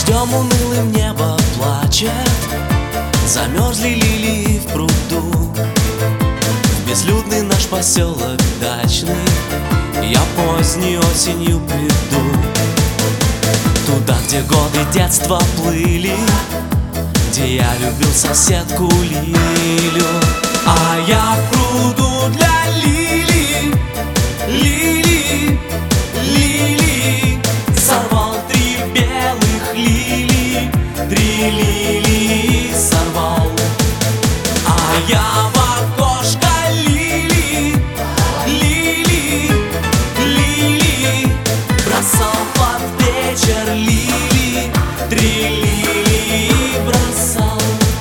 Дождем унылым небо плачет, замерзли лилии в пруду. В безлюдный наш поселок дачный я поздней осенью приду. Туда, где годы детства плыли, где я любил соседку Лилю. А я в пруду для лилий, лилий, лилий сорвал 3 белых лилии, 3 лилии сорвал. А я в окошко лилии, лилии, лилии бросал под вечер лилии, 3 лилии бросал.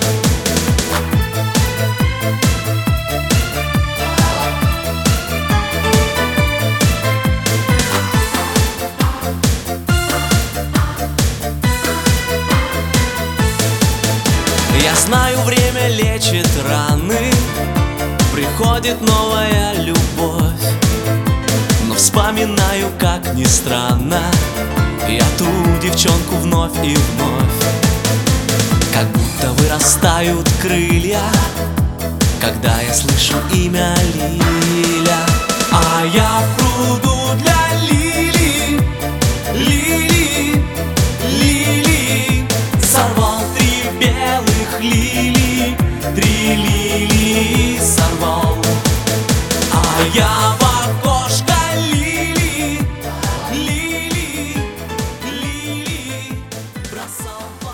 Я знаю, время лечит раны, приходит новая любовь. Но вспоминаю, как ни странно, я ту девчонку вновь и вновь. Как будто вырастают крылья, когда я слышу имя Лиля. А я в пруду для лилий, лилий, лилий сорвал 3 белых лилии, 3 лилии сорвал. А я в окошко лилии, лилии, лилии бросал.